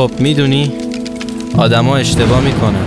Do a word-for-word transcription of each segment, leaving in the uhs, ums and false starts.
خب میدونی آدما اشتباه میکنن،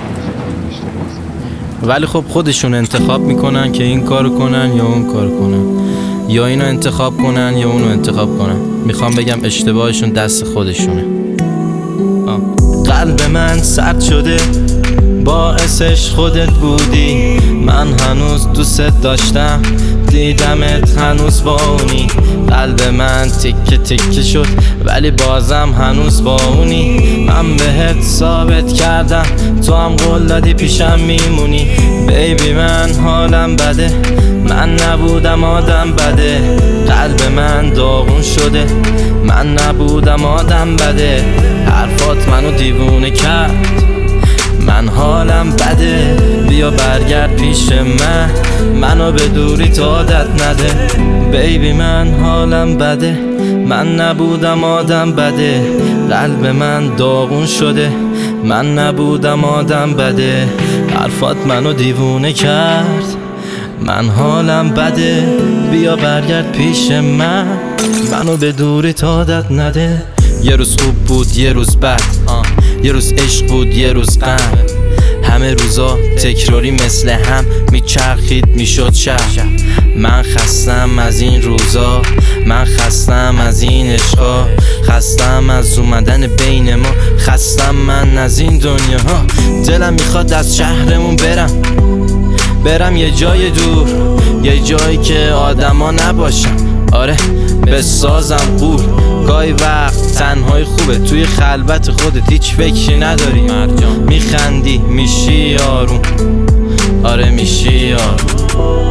ولی خب خودشون انتخاب میکنن که این کارو کنن یا اون کارو کنن، یا اینو انتخاب کنن یا اونو انتخاب کنن. میخوام بگم اشتباهشون دست خودشونه. آه. قلب من سرد شده، باعثش خودت بودی. من هنوز دوست داشتم، دیدمت هنوز با اونی. قلب من تیکه تیکه شد، ولی بازم هنوز با اونی. من بهت ثابت کردم، تو هم قول دادی پیشم میمونی. بیبی من حالم بده، من نبودم آدم بده. قلب من داغون شده، من نبودم آدم بده. حرفات منو دیوونه کرد، من حالم بده. بیا برگرد پیش من، منو به دوری تا عادت نده. بیبی من حالم بده، من نبودم آدم بده. قلب من داغون شده، من نبودم آدم بده. حرفات منو دیوونه کرد، من حالم بده. بیا برگرد پیش من، منو به دوری تا عادت نده. یه روز خوب بود یه روز بد، یه روز عشق بود یه روز غم. همه روزا تکراری مثل هم میچرخید میشد شب. من خستم از این روزا، من خستم از این عشقا. خستم از اومدن بین ما، خستم من از این دنیا ها. دلم میخواد از شهرمون برم، برم یه جای دور، یه جایی که آدما نباشن. آره بسازم قول. گاهی وقت تنهای خوبه، توی خلوت خودت هیچ فکری نداری. میخندی میشی آروم، آره میشی آروم.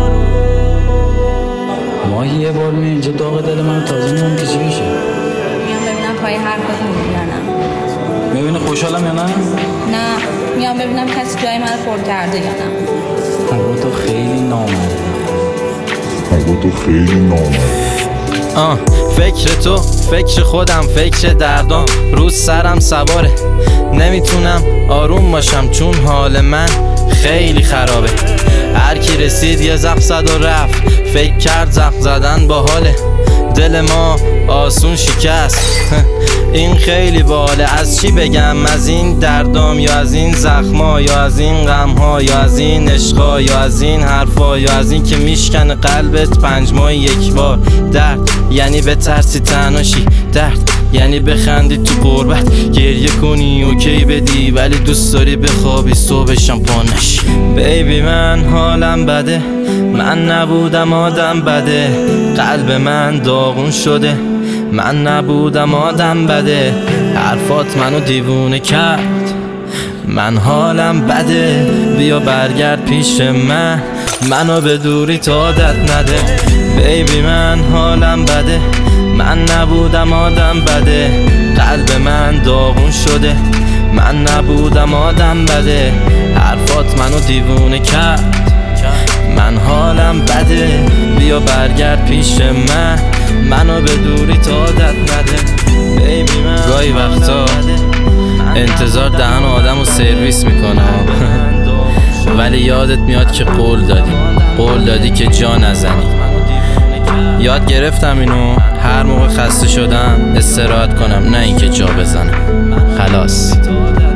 ماهی یه بار می اینجا داغ دل من تازه میام که چی بشه. میام ببینم پای حرفات میمونی یا نه. میبینی خوشحالم یا نه؟ نه میام ببینم کسی جای من پر کرده یا نه. هوا تو خیلی نامرده، هوا تو خیلی نامرده. آه فکر تو، فکر خودم، فکر دردام روز سرم سواره. نمیتونم آروم باشم چون حال من خیلی خرابه. هر کی رسید یه زخم زد و رفت، فکر کرد زخم زدن با حاله. دل ما آسون شکست، این خیلی باله. از چی بگم، از این دردام یا از این زخما، یا از این غمها، یا از این عشقا، یا از این حرفا، یا از این که میشکنه قلبت پنج ماه یک بار. درد یعنی به ترسی تنهاشی، درد یعنی بخندی تو غربت، گریه کنی اوکی بدی ولی دوست داری بخوابی صبحشم پا نشی. بیبی من حالم بده، من نبودم آدم بده. قلب من داغون شده، من نبودم آدم بده. حرفات منو دیوونه کرد، من حالم بده. بیا برگرد پیش من، منو به دوری تا عادت نده. بیبی من حالم بده، من نبودم آدم بده. قلب من داغون شده، من نبودم آدم بده. حرفات منو دیوونه کرد، من حالم بده. بیا برگرد پیش من، منو به دوری تا عادت نده. بیبی من گاهی وقتا انتظار دهن آدمو سرویس میکنه ولی یادت میاد که قول دادی، قول دادی که جا نزنی. یاد گرفتم اینو، هر موقع خسته شدم استراحت کنم نه اینکه جا بزنم. خلاص.